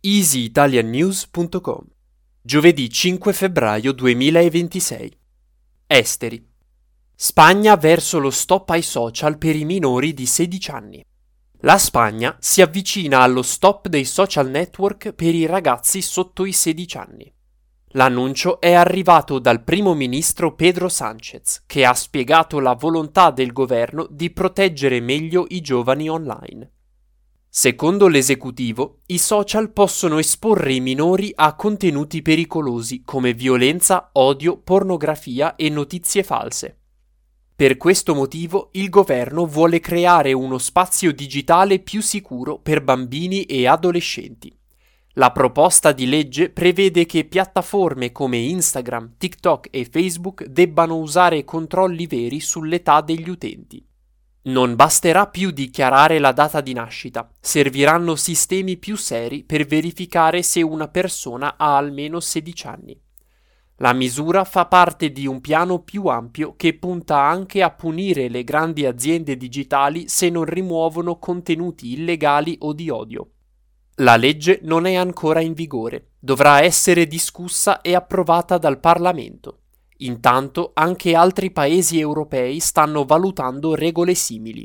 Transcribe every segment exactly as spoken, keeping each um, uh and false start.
easy italian news punto com. Giovedì cinque febbraio duemilaventisei. Esteri. Spagna verso lo stop ai social per i minori di sedici anni. La Spagna si avvicina allo stop dei social network per i ragazzi sotto i sedici anni. L'annuncio è arrivato dal primo ministro Pedro Sánchez, che ha spiegato la volontà del governo di proteggere meglio i giovani online. Secondo l'esecutivo, i social possono esporre i minori a contenuti pericolosi come violenza, odio, pornografia e notizie false. Per questo motivo il governo vuole creare uno spazio digitale più sicuro per bambini e adolescenti. La proposta di legge prevede che piattaforme come Instagram, TikTok e Facebook debbano usare controlli veri sull'età degli utenti. Non basterà più dichiarare la data di nascita, serviranno sistemi più seri per verificare se una persona ha almeno sedici anni. La misura fa parte di un piano più ampio che punta anche a punire le grandi aziende digitali se non rimuovono contenuti illegali o di odio. La legge non è ancora in vigore, dovrà essere discussa e approvata dal Parlamento. Intanto anche altri paesi europei stanno valutando regole simili.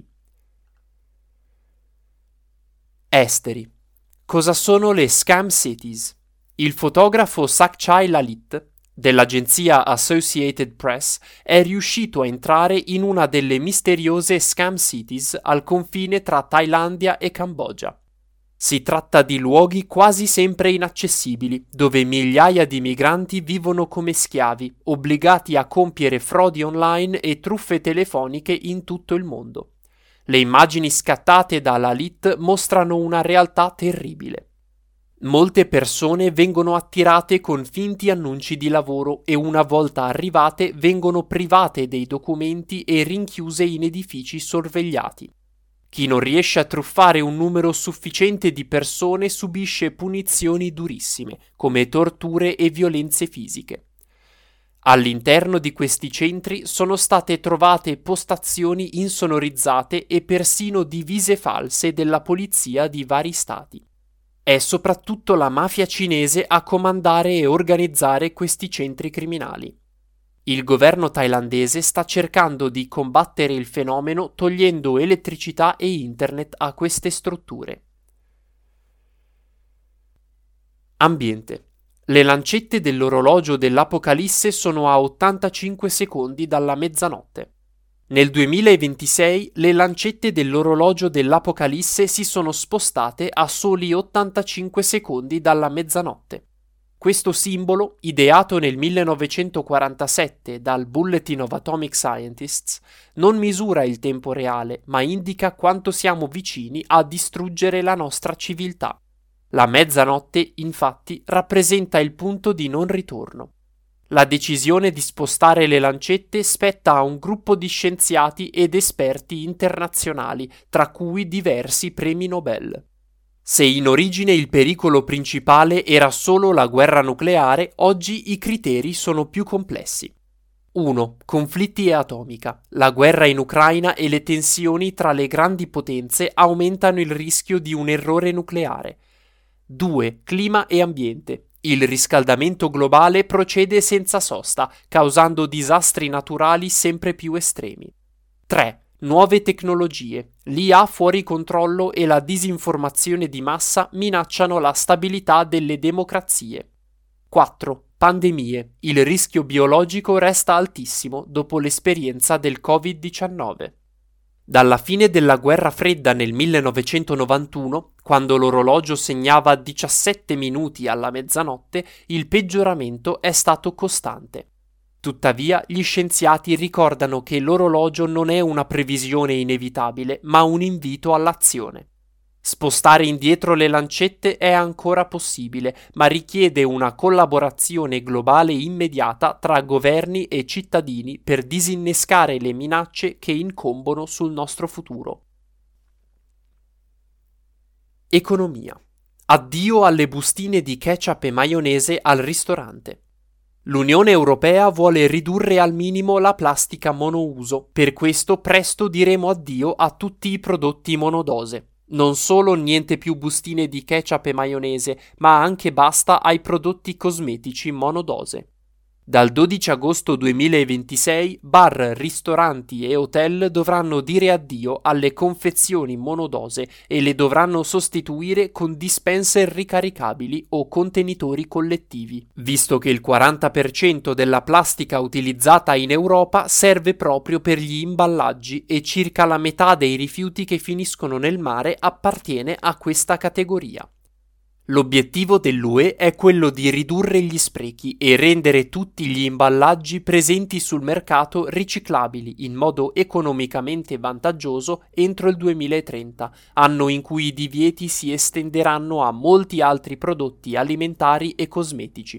Esteri. Cosa sono le scam cities? Il fotografo Sakchai Lalit dell'agenzia Associated Press è riuscito a entrare in una delle misteriose scam cities al confine tra Thailandia e Cambogia. Si tratta di luoghi quasi sempre inaccessibili, dove migliaia di migranti vivono come schiavi, obbligati a compiere frodi online e truffe telefoniche in tutto il mondo. Le immagini scattate da Lalit mostrano una realtà terribile. Molte persone vengono attirate con finti annunci di lavoro e una volta arrivate vengono private dei documenti e rinchiuse in edifici sorvegliati. Chi non riesce a truffare un numero sufficiente di persone subisce punizioni durissime, come torture e violenze fisiche. All'interno di questi centri sono state trovate postazioni insonorizzate e persino divise false della polizia di vari stati. È soprattutto la mafia cinese a comandare e organizzare questi centri criminali. Il governo thailandese sta cercando di combattere il fenomeno togliendo elettricità e internet a queste strutture. Ambiente. Le lancette dell'orologio dell'Apocalisse sono a ottantacinque secondi dalla mezzanotte. Nel duemilaventisei le lancette dell'orologio dell'Apocalisse si sono spostate a soli ottantacinque secondi dalla mezzanotte. Questo simbolo, ideato nel millenovecentoquarantasette dal Bulletin of Atomic Scientists, non misura il tempo reale, ma indica quanto siamo vicini a distruggere la nostra civiltà. La mezzanotte, infatti, rappresenta il punto di non ritorno. La decisione di spostare le lancette spetta a un gruppo di scienziati ed esperti internazionali, tra cui diversi premi Nobel. Se in origine il pericolo principale era solo la guerra nucleare, oggi i criteri sono più complessi. uno. Conflitti e atomica. La guerra in Ucraina e le tensioni tra le grandi potenze aumentano il rischio di un errore nucleare. due. Clima e ambiente. Il riscaldamento globale procede senza sosta, causando disastri naturali sempre più estremi. tre. Nuove tecnologie. L'I A fuori controllo e la disinformazione di massa minacciano la stabilità delle democrazie. quattro. Pandemie. Il rischio biologico resta altissimo dopo l'esperienza del covid diciannove. Dalla fine della guerra fredda nel millenovecentonovantuno, quando l'orologio segnava diciassette minuti alla mezzanotte, il peggioramento è stato costante. Tuttavia, gli scienziati ricordano che l'orologio non è una previsione inevitabile, ma un invito all'azione. Spostare indietro le lancette è ancora possibile, ma richiede una collaborazione globale immediata tra governi e cittadini per disinnescare le minacce che incombono sul nostro futuro. Economia. Addio alle bustine di ketchup e maionese al ristorante. L'Unione Europea vuole ridurre al minimo la plastica monouso, per questo presto diremo addio a tutti i prodotti monodose. Non solo niente più bustine di ketchup e maionese, ma anche basta ai prodotti cosmetici monodose. Dal dodici agosto duemilaventisei bar, ristoranti e hotel dovranno dire addio alle confezioni monodose e le dovranno sostituire con dispenser ricaricabili o contenitori collettivi, visto che il quaranta per cento della plastica utilizzata in Europa serve proprio per gli imballaggi e circa la metà dei rifiuti che finiscono nel mare appartiene a questa categoria. L'obiettivo dell'U E è quello di ridurre gli sprechi e rendere tutti gli imballaggi presenti sul mercato riciclabili in modo economicamente vantaggioso entro il duemilatrenta, anno in cui i divieti si estenderanno a molti altri prodotti alimentari e cosmetici.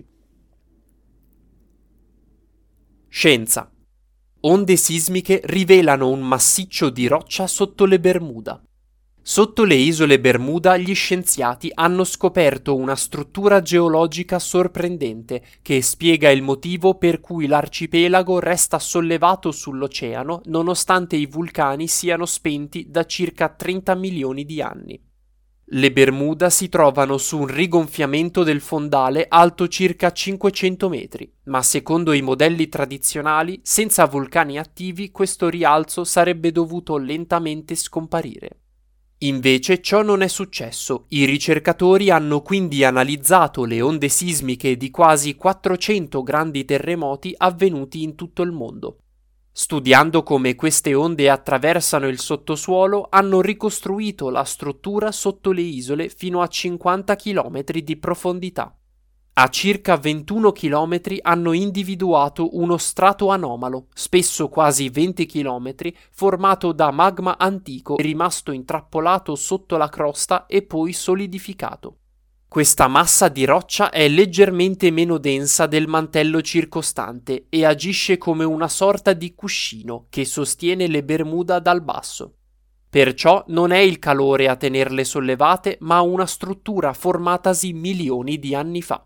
Scienza. Onde sismiche rivelano un massiccio di roccia sotto le Bermuda. Sotto le isole Bermuda gli scienziati hanno scoperto una struttura geologica sorprendente che spiega il motivo per cui l'arcipelago resta sollevato sull'oceano nonostante i vulcani siano spenti da circa trenta milioni di anni. Le Bermuda si trovano su un rigonfiamento del fondale alto circa cinquecento metri, ma secondo i modelli tradizionali, senza vulcani attivi questo rialzo sarebbe dovuto lentamente scomparire. Invece ciò non è successo, i ricercatori hanno quindi analizzato le onde sismiche di quasi quattrocento grandi terremoti avvenuti in tutto il mondo. Studiando come queste onde attraversano il sottosuolo, hanno ricostruito la struttura sotto le isole fino a cinquanta chilometri di profondità. A circa ventuno chilometri hanno individuato uno strato anomalo, spesso quasi venti chilometri, formato da magma antico rimasto intrappolato sotto la crosta e poi solidificato. Questa massa di roccia è leggermente meno densa del mantello circostante e agisce come una sorta di cuscino che sostiene le Bermuda dal basso. Perciò non è il calore a tenerle sollevate, ma una struttura formatasi milioni di anni fa.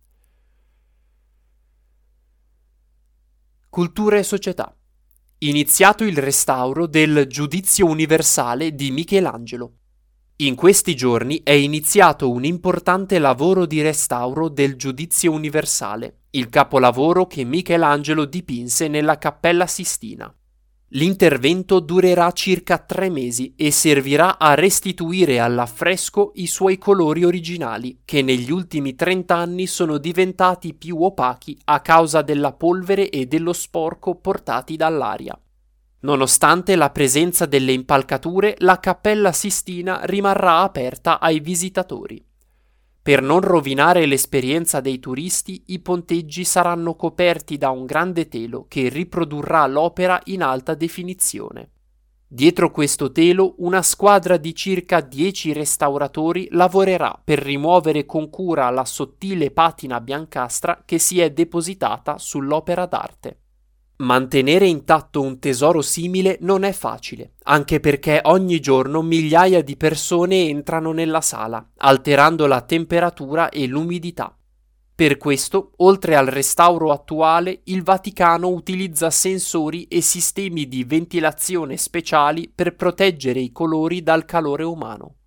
Cultura e società. Iniziato il restauro del Giudizio universale di Michelangelo. In questi giorni è iniziato un importante lavoro di restauro del Giudizio universale, il capolavoro che Michelangelo dipinse nella Cappella Sistina. L'intervento durerà circa tre mesi e servirà a restituire all'affresco i suoi colori originali, che negli ultimi trenta anni sono diventati più opachi a causa della polvere e dello sporco portati dall'aria. Nonostante la presenza delle impalcature, la Cappella Sistina rimarrà aperta ai visitatori. Per non rovinare l'esperienza dei turisti, i ponteggi saranno coperti da un grande telo che riprodurrà l'opera in alta definizione. Dietro questo telo, una squadra di circa dieci restauratori lavorerà per rimuovere con cura la sottile patina biancastra che si è depositata sull'opera d'arte. Mantenere intatto un tesoro simile non è facile, anche perché ogni giorno migliaia di persone entrano nella sala, alterando la temperatura e l'umidità. Per questo, oltre al restauro attuale, il Vaticano utilizza sensori e sistemi di ventilazione speciali per proteggere i colori dal calore umano.